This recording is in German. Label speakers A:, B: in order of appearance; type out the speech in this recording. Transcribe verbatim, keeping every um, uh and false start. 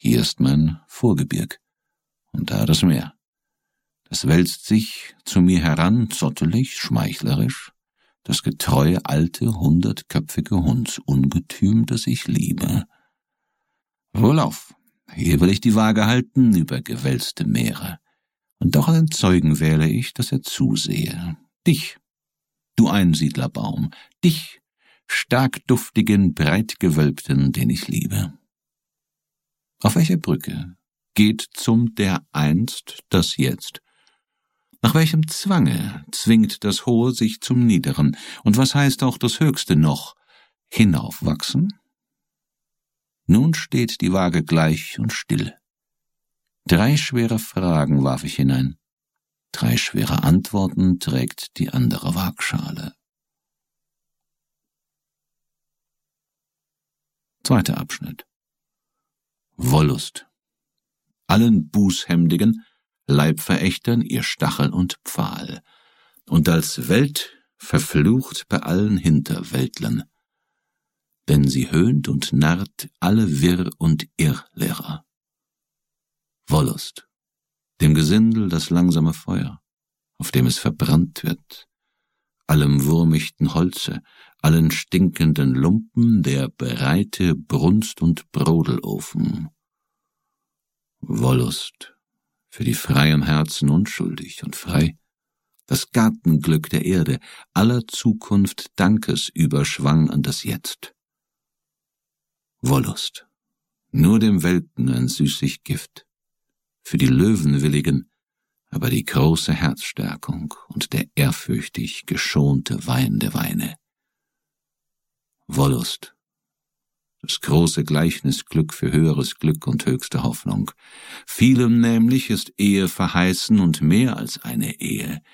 A: Hier ist mein Vorgebirg, und da das Meer. Das wälzt sich zu mir heran, zottelig, schmeichlerisch, das getreue, alte, hundertköpfige Hundsungetüm, das ich liebe. Wohlauf, hier will ich die Waage halten über gewälzte Meere, und doch einen Zeugen wähle ich, dass er zusehe. Dich, du Einsiedlerbaum, dich, stark duftigen, breitgewölbten, den ich liebe. Auf welcher Brücke geht zum Dereinst das Jetzt? Nach welchem Zwange zwingt das Hohe sich zum Niederen? Und was heißt auch das Höchste noch? Hinaufwachsen? Nun steht die Waage gleich und still. Drei schwere Fragen warf ich hinein. Drei schwere Antworten trägt die andere Waagschale. Zweiter Abschnitt. Wollust. Allen Bußhemdigen, Leibverächtern ihr Stachel und Pfahl, und als Welt verflucht bei allen Hinterwäldlern, denn sie höhnt und narrt alle Wirr- und Irrlehrer. Wollust, dem Gesindel das langsame Feuer, auf dem es verbrannt wird, allem wurmichten Holze, allen stinkenden Lumpen der breite Brunst- und Brodelofen. Wollust, für die freien Herzen unschuldig und frei, das Gartenglück der Erde, aller Zukunft Dankesüberschwang an das Jetzt. Wollust, nur dem Welken ein süßig Gift, für die Löwenwilligen, aber die große Herzstärkung und der ehrfürchtig geschonte Wein der Weine. Wollust, das große Gleichnisglück für höheres Glück und höchste Hoffnung. Vielem nämlich ist Ehe verheißen und mehr als eine Ehe,